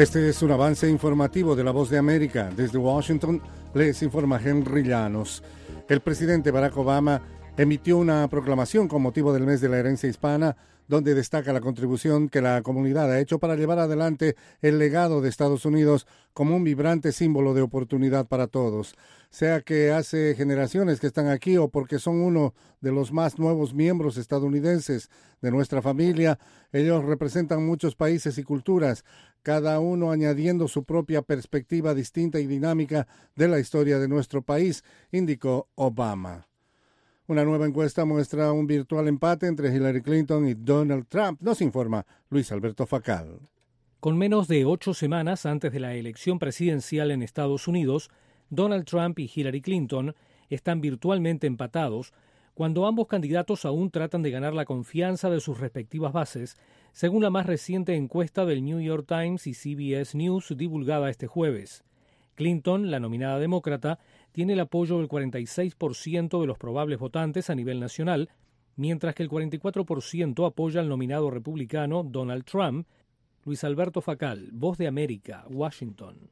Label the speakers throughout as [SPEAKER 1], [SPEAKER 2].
[SPEAKER 1] Este es un avance informativo de La Voz de América. Desde Washington les informa Henry Llanos. El presidente Barack Obama emitió una proclamación con motivo del mes de la herencia hispana, donde destaca la contribución que la comunidad ha hecho para llevar adelante el legado de Estados Unidos como un vibrante símbolo de oportunidad para todos, sea que hace generaciones que están aquí o porque son uno de los más nuevos miembros estadounidenses de nuestra familia. Ellos representan muchos países y culturas, cada uno añadiendo su propia perspectiva distinta y dinámica de la historia de nuestro país, indicó Obama. Una nueva encuesta muestra un virtual empate entre Hillary Clinton y Donald Trump, nos informa Luis Alberto Facal.
[SPEAKER 2] Con menos de 8 semanas antes de la elección presidencial en Estados Unidos, Donald Trump y Hillary Clinton están virtualmente empatados, cuando ambos candidatos aún tratan de ganar la confianza de sus respectivas bases, según la más reciente encuesta del New York Times y CBS News divulgada este jueves. Clinton, la nominada demócrata, tiene el apoyo del 46% de los probables votantes a nivel nacional, mientras que el 44% apoya al nominado republicano Donald Trump. Luis Alberto Facal, Voz de América, Washington.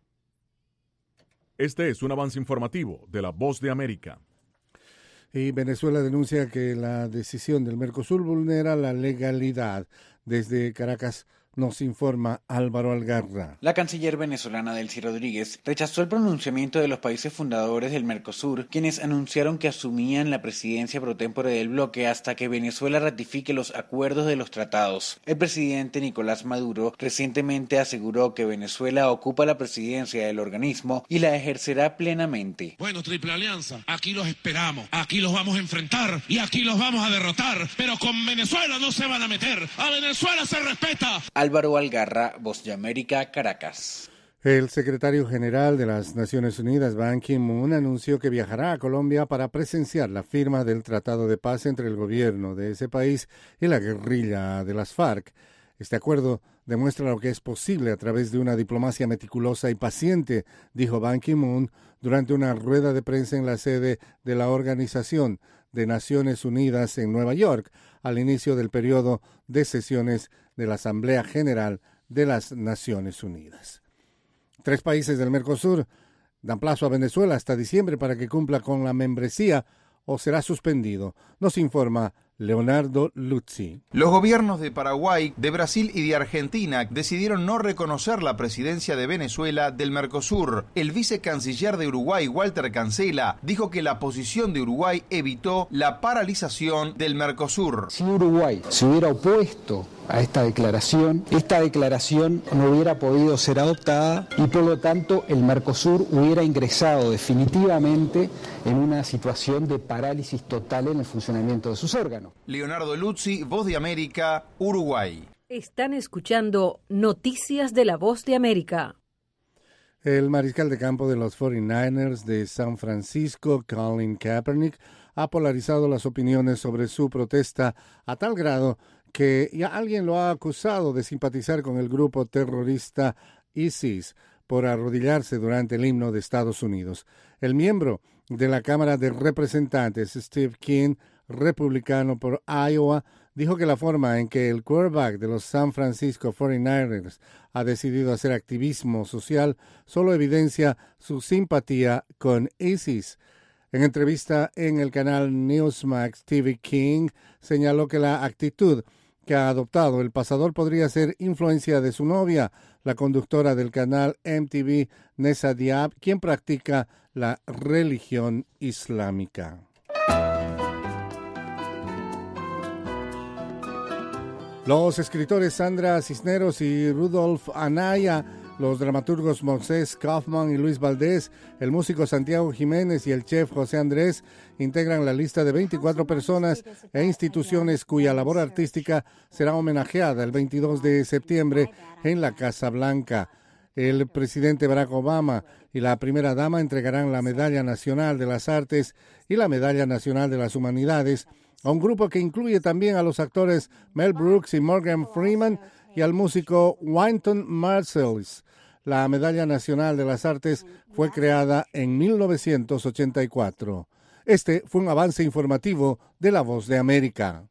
[SPEAKER 3] Este es un avance informativo de La Voz de América.
[SPEAKER 1] Y Venezuela denuncia que la decisión del Mercosur vulnera la legalidad. Desde Caracas nos informa Álvaro Algarra.
[SPEAKER 4] La canciller venezolana Delcy Rodríguez rechazó el pronunciamiento de los países fundadores del Mercosur, quienes anunciaron que asumían la presidencia pro tempore del bloque hasta que Venezuela ratifique los acuerdos de los tratados. El presidente Nicolás Maduro recientemente aseguró que Venezuela ocupa la presidencia del organismo y la ejercerá plenamente.
[SPEAKER 5] Bueno, Triple Alianza, aquí los esperamos, aquí los vamos a enfrentar y aquí los vamos a derrotar, pero con Venezuela no se van a meter, a Venezuela se respeta.
[SPEAKER 4] Álvaro Algarra, Voz de América, Caracas.
[SPEAKER 1] El secretario general de las Naciones Unidas, Ban Ki-moon, anunció que viajará a Colombia para presenciar la firma del Tratado de Paz entre el gobierno de ese país y la guerrilla de las FARC. Este acuerdo demuestra lo que es posible a través de una diplomacia meticulosa y paciente, dijo Ban Ki-moon durante una rueda de prensa en la sede de la Organización de Naciones Unidas en Nueva York, al inicio del periodo de sesiones de la Asamblea General de las Naciones Unidas. 3 países del Mercosur dan plazo a Venezuela hasta diciembre para que cumpla con la membresía o será suspendido. Nos informa Leonardo Luzzi.
[SPEAKER 6] Los gobiernos de Paraguay, de Brasil y de Argentina decidieron no reconocer la presidencia de Venezuela del Mercosur. El vicecanciller de Uruguay, Walter Cancela, dijo que la posición de Uruguay evitó la paralización del Mercosur.
[SPEAKER 7] Si Uruguay se hubiera opuesto a esta declaración no hubiera podido ser adoptada y por lo tanto el Mercosur hubiera ingresado definitivamente en una situación de parálisis total en el funcionamiento de sus órganos.
[SPEAKER 6] Leonardo Luzzi, Voz de América, Uruguay.
[SPEAKER 8] Están escuchando Noticias de la Voz de América.
[SPEAKER 1] El mariscal de campo de los 49ers de San Francisco, Colin Kaepernick, ha polarizado las opiniones sobre su protesta a tal grado que ya alguien lo ha acusado de simpatizar con el grupo terrorista ISIS por arrodillarse durante el himno de Estados Unidos. El miembro de la Cámara de Representantes, Steve King, republicano por Iowa, dijo que la forma en que el quarterback de los San Francisco 49ers ha decidido hacer activismo social solo evidencia su simpatía con ISIS. En entrevista en el canal Newsmax TV, King señaló que la actitud que ha adoptado el pasador podría ser influencia de su novia, la conductora del canal MTV, Nessa Diab, quien practica la religión islámica. Los escritores Sandra Cisneros y Rudolf Anaya, los dramaturgos Moisés Kaufman y Luis Valdés, el músico Santiago Jiménez y el chef José Andrés integran la lista de 24 personas e instituciones cuya labor artística será homenajeada el 22 de septiembre en la Casa Blanca. El presidente Barack Obama y la primera dama entregarán la Medalla Nacional de las Artes y la Medalla Nacional de las Humanidades a un grupo que incluye también a los actores Mel Brooks y Morgan Freeman y al músico Wynton Marsalis. La Medalla Nacional de las Artes fue creada en 1984. Este fue un avance informativo de La Voz de América.